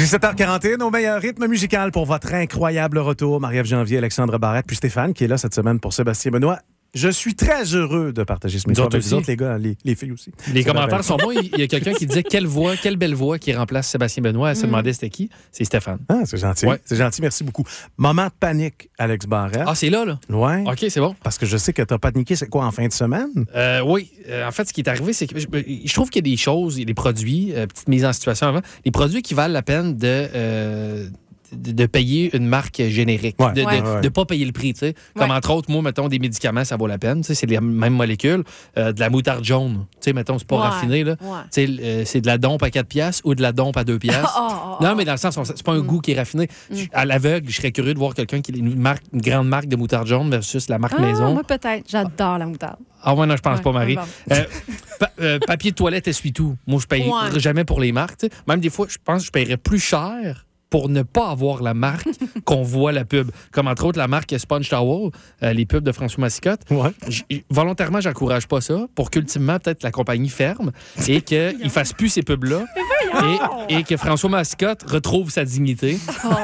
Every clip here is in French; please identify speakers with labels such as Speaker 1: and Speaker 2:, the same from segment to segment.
Speaker 1: 17h41, au meilleur rythme musical pour votre incroyable retour. Marie-Ève Janvier, Alexandre Barrette, puis Stéphane qui est là cette semaine pour Sébastien Benoît. Je suis très heureux de partager ce micro avec vous autres, les gars, les filles aussi.
Speaker 2: Les commentaires sont bons. Il y a quelqu'un qui disait quelle belle voix qui remplace Sébastien Benoît. Elle se demandait c'était qui. C'est Stéphane.
Speaker 1: Ah, c'est gentil.
Speaker 2: Ouais.
Speaker 1: C'est gentil, merci beaucoup. Moment de panique, Alex Barrette.
Speaker 2: Ah, c'est là?
Speaker 1: Ouais.
Speaker 2: OK, c'est bon.
Speaker 1: Parce que je sais que t'as paniqué, c'est quoi, en fin de semaine?
Speaker 2: Oui. En fait, ce qui est arrivé, c'est que je trouve qu'il y a des choses, il y a des produits, petite mise en situation avant, des produits qui valent la peine de payer une marque générique, de ne pas payer le prix. Comme entre autres, moi, mettons, des médicaments, ça vaut la peine. C'est les mêmes molécules. De la moutarde jaune, mettons, c'est pas raffiné. Là. C'est de la dompe à 4$ ou de la dompe à 2$. Non, mais dans le sens, c'est pas un goût qui est raffiné. À l'aveugle, je serais curieux de voir quelqu'un qui a une grande marque de moutarde jaune versus la marque maison.
Speaker 3: Moi, peut-être. J'adore la moutarde.
Speaker 2: Ah ouais, non, je pense pas, Marie. Papier de toilette, essuie-tout. Moi, je paye jamais pour les marques. Même des fois, je pense que je paierais plus cher pour ne pas avoir la marque qu'on voit la pub. Comme entre autres la marque Sponge Towel, les pubs de François Massicotte. Ouais. Volontairement, j'encourage pas ça pour qu'ultimement, peut-être la compagnie ferme et qu'il fasse plus ces pubs-là et que François Massicotte retrouve sa dignité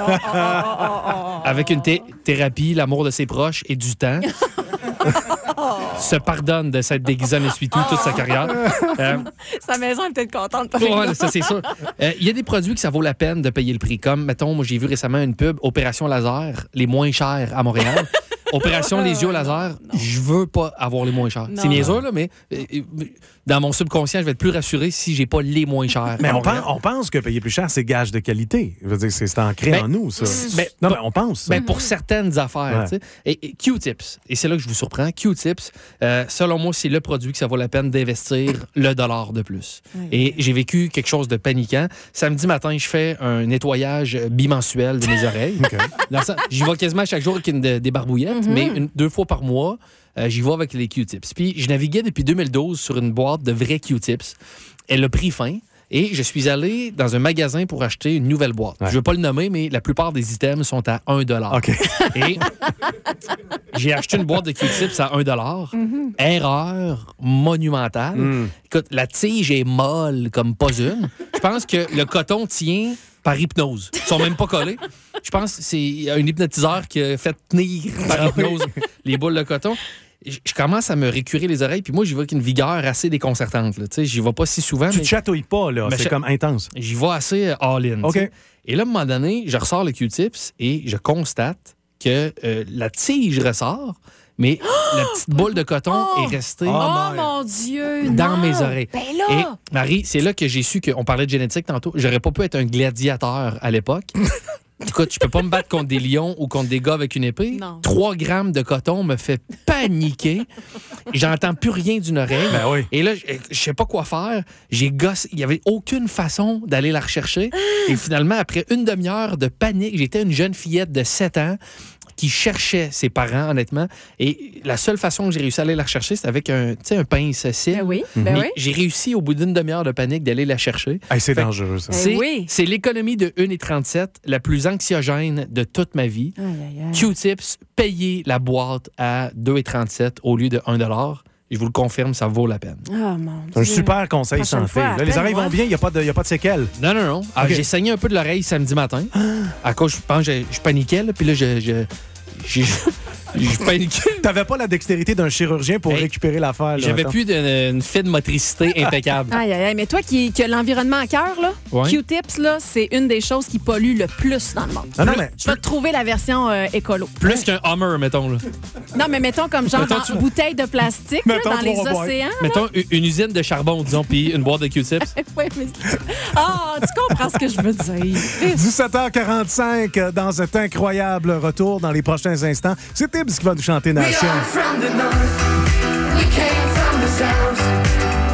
Speaker 2: avec une thérapie, l'amour de ses proches et du temps. Se pardonne de s'être déguisé en essuie-tout toute sa carrière.
Speaker 3: Sa maison est peut-être contente.
Speaker 2: Ouais, ça, c'est sûr. Il y a des produits que ça vaut la peine de payer le prix. Comme, mettons, moi, j'ai vu récemment une pub, Opération Laser, les moins chers à Montréal. Opération Les yeux laser, je veux pas avoir les moins chers. C'est niaiseux, là, mais dans mon subconscient, je vais être plus rassuré si j'ai pas les moins chers.
Speaker 1: Mais on pense que payer plus cher, c'est gage de qualité. Je veux dire, c'est ancré en nous, ça. Non, mais on pense.
Speaker 2: Pour certaines affaires. Ouais. Et Q-Tips, et c'est là que je vous surprends, Q-Tips, selon moi, c'est le produit que ça vaut la peine d'investir le dollar de plus. Et j'ai vécu quelque chose de paniquant. Samedi matin, je fais un nettoyage bimensuel de mes oreilles. J'y vais quasiment chaque jour avec des barbouillettes. Mais 2 fois par mois, j'y vais avec les Q-Tips. Puis je naviguais depuis 2012 sur une boîte de vrais Q-Tips. Elle a pris fin. Et je suis allé dans un magasin pour acheter une nouvelle boîte. Je ne veux pas le nommer, mais la plupart des items sont à 1$. Okay. Et j'ai acheté une boîte de Q-Tips à 1$. Erreur monumentale. Écoute, la tige est molle comme pas une. Je pense que le coton tient par hypnose. Ils sont même pas collés. Je pense que c'est un hypnotiseur qui a fait tenir par hypnose les boules de coton. Je commence à me récurer les oreilles, puis moi, j'y vais avec une vigueur assez déconcertante. J'y vais pas si souvent.
Speaker 1: Tu te chatouilles pas, là. C'est comme intense.
Speaker 2: J'y vais assez all-in. Okay. Et là, à un moment donné, je ressors le Q-Tips et je constate que la tige ressort, mais la petite boule de coton est restée
Speaker 3: mon Dieu,
Speaker 2: dans mes oreilles.
Speaker 3: Ben là.
Speaker 2: Et Marie, c'est là que j'ai su qu'on parlait de génétique tantôt. J'aurais pas pu être un gladiateur à l'époque. Écoute, je peux pas me battre contre des lions ou contre des gars avec une épée. Non. 3 grammes de coton me fait paniquer. J'entends plus rien d'une oreille.
Speaker 1: Ben oui.
Speaker 2: Et là, je sais pas quoi faire. J'ai gossé. Il y avait aucune façon d'aller la rechercher. Et finalement, après une demi-heure de panique, j'étais une jeune fillette de 7 ans qui cherchait ses parents, honnêtement. Et la seule façon que j'ai réussi à aller la rechercher, c'était avec un pince-cils.
Speaker 3: Ben oui, ben oui.
Speaker 2: J'ai réussi, au bout d'une demi-heure de panique, d'aller la chercher.
Speaker 1: Hey, c'est dangereux, ça.
Speaker 2: C'est l'économie de 1,37, la plus anxiogène de toute ma vie. Q-Tips, payer la boîte à 2,37 au lieu de 1$. Je vous le confirme, ça vaut la peine.
Speaker 3: Oh, mon Dieu.
Speaker 1: C'est un super conseil santé. Là, les oreilles vont bien, il n'y a pas de séquelles.
Speaker 2: Non. Okay. J'ai saigné un peu de l'oreille samedi matin. À cause, je pense, je paniquais, là, puis là, je paniquais.
Speaker 1: T'avais pas la dextérité d'un chirurgien pour récupérer l'affaire.
Speaker 2: J'avais plus une fine motricité impeccable.
Speaker 3: Aïe. Mais toi qui as l'environnement à cœur, là, Q-Tips, là, c'est une des choses qui pollue le plus dans le monde.
Speaker 1: Non, mais
Speaker 3: je vais te trouver la version écolo.
Speaker 2: Plus qu'un Hummer, mettons. Là.
Speaker 3: Non, mais mettons comme genre dans une bouteille de plastique là, dans les océans.
Speaker 2: Mettons une usine de charbon, disons, puis une boîte de Q-Tips.
Speaker 3: Tu comprends ce que je veux dire.
Speaker 1: 17h45 dans cet incroyable retour dans les prochains instants. C'est Tibbs qui va nous chanter Nation. We are from the north, we came from the south.